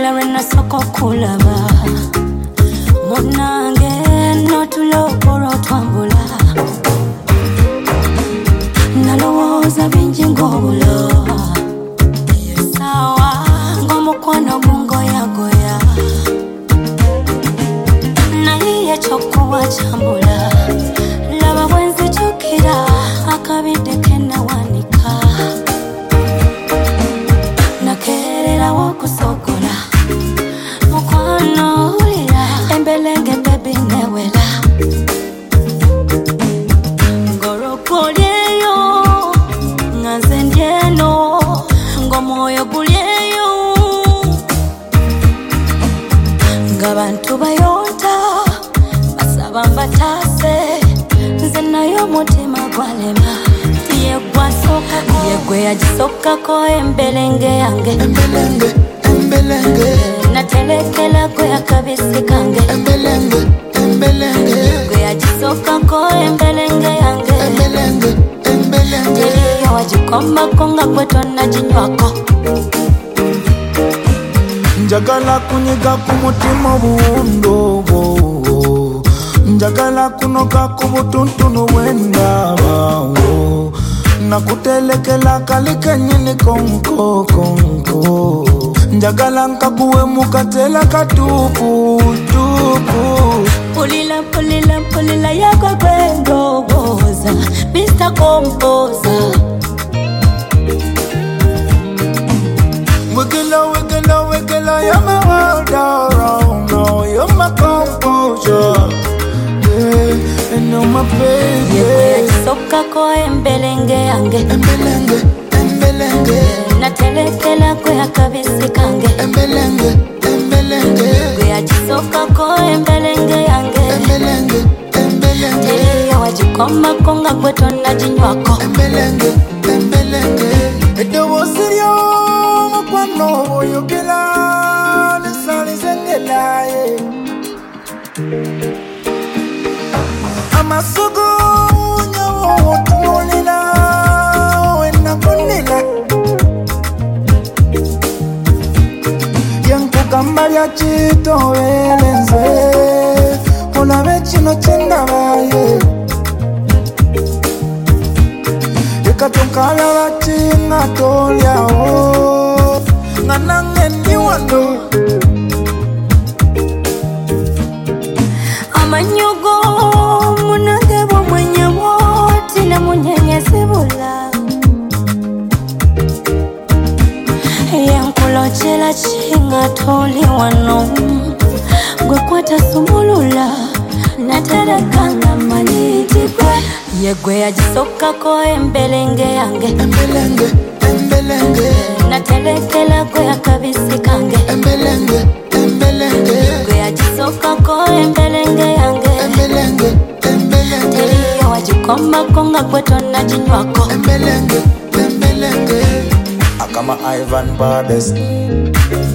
Kila wena soko kulaba Munange no tulokoro twambula Nalowoza binji ngobulo Sawa ngomukwano gungo ya goya Naiye chokuwa chambula Laba bwenzi chukira akabide kena wanika Nakerera wakusokola Mukwano ulira embelenge baby newela Ngorokolyeyo Nganze ndieno Ngomoyo gulyeyo Ngabantu bayonta Basaba mbatase Nze nayo mutima gwalema Tiye gwasokako Yegwe yagisokako embelenge yange Embelenge, embelenge Natelekela kwe akabisi kange Embelenge, embelenge Yegwe yagisokako embelenge yange Embelenge, embelenge Teriyo wajikomba konga kweto na jinywako Njagala kunyiga kumutima buundo Njagala kunoka kubutuntunu wendaba Nakutelekela kalike nyini konko konko Njagala nkakuwe mukatela katupu tupu Pulila pulila pulila yako kwendo boza Mr. Composer Wiggle, wiggle, wiggle, you're my world around now. You're my composure, yeah, and you're my baby. Yegwe yagisokako embelenge yange Embelenge, embelenge Natelekela kwe akabisi kange Embelenge, embelenge Yegwe yagisokako embelenge yange Embelenge, embelenge Teriyo wajikomba konga kweto na jinywako Embelenge, embelenge Edo wosiryo Mukwano oyogela Nesali zengela Amasugu Nyawo tunolila Wena kunila Yanku kambaya chito welenze Una vecino chinda vaye Ikatunkala vachina tolia o Nganange ni wando Amanyugo munange bo mwenye woti na munyenye sibula Yankulo chela chinga toli wano Gwe kwata sumulula Naterekanga manyiti kwe Yegwe yagisokako embelenge yange Embelenge, embelenge Natelekela kwe akabisi kange Embelenge, embelenge Yegwe yagisokako embelenge yange Embelenge, embelenge Teriyo wajikomba konga kweto na jinywako Embelenge, embelenge Akama Ivan Bades